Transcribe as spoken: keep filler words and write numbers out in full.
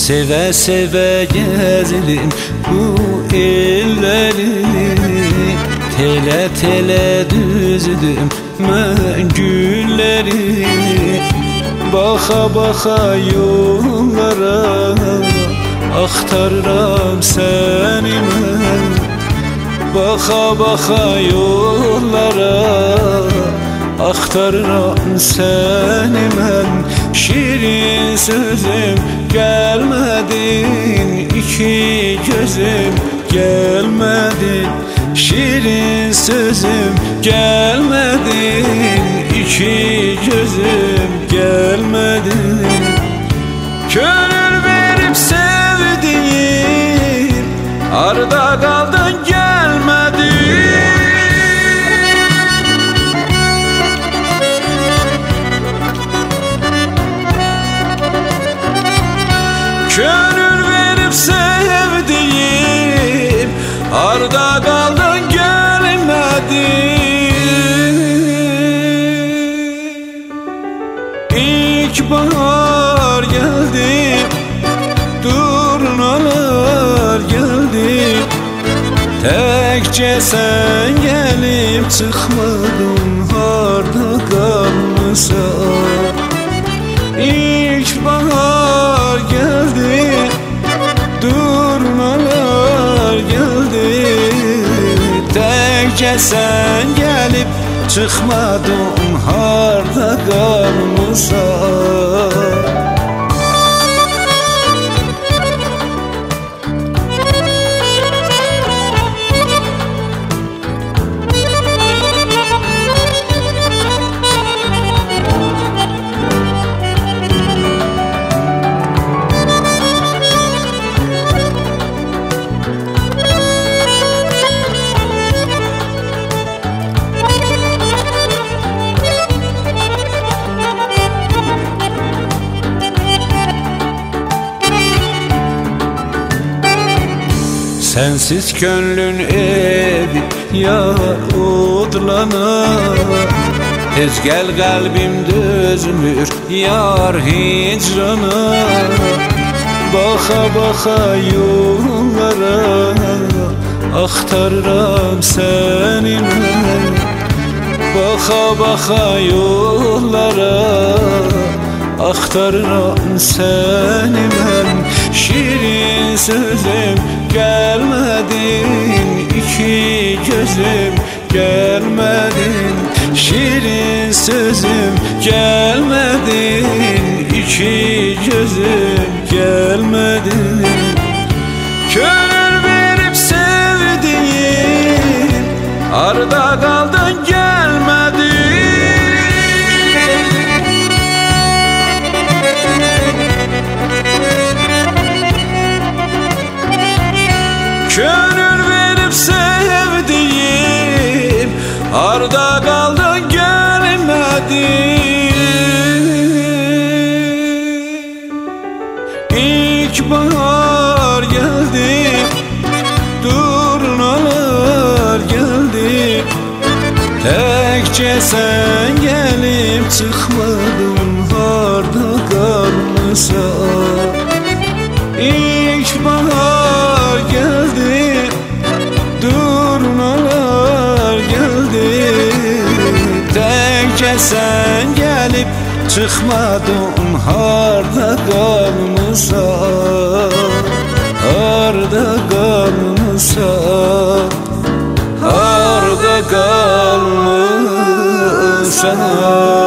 Seve seve gezdim bu elleri, tele tele düzdüm ben gülleri. Baka baka yollara aktarıram seni ben. Baka baka yollara aktarıram seni ben. Şirin sözüm gelmedin, iki gözüm gelmedin. Şirin sözüm gelmedin, iki gözüm gelmedin. Gönül verip sevdiğim arda kaldın gelmedin. Gönül verip sevdiğim arda kaldın gelmedin. İlkbahar geldi, turnalar geldi. Tekçe sen gelip çıkmadın, harda kalmışsan. İlkbahar geldi, turnalar geldi. Tekçe sen gelip çıkmadın, harda kalmışsan. Sensiz gönlün evi yar odlanar. Tez gel kalbim dözmür yar hicrana. Baka baka yollara aktarıram seni ben. Baka baka yollara aktarıram seni ben. Şirin sözüm gelmedin, iki gözüm gelmedin. Şirin sözüm gelmedin, iki gözüm gelmedin. Gönül verip sevdiğim arda kaldın gelmedin. Gönül verip sevdiğim arda kaldın gelmedin. İlkbahar geldi, turnalar geldi. Tekçe sen gelip çıkmadın, harda kalmışsan. İlkbahar geldi, turnalar geldi. Tekçe sen gelip çıkmadın, harda kalmışsan. Harda kalmışsan, harda kalmışsan.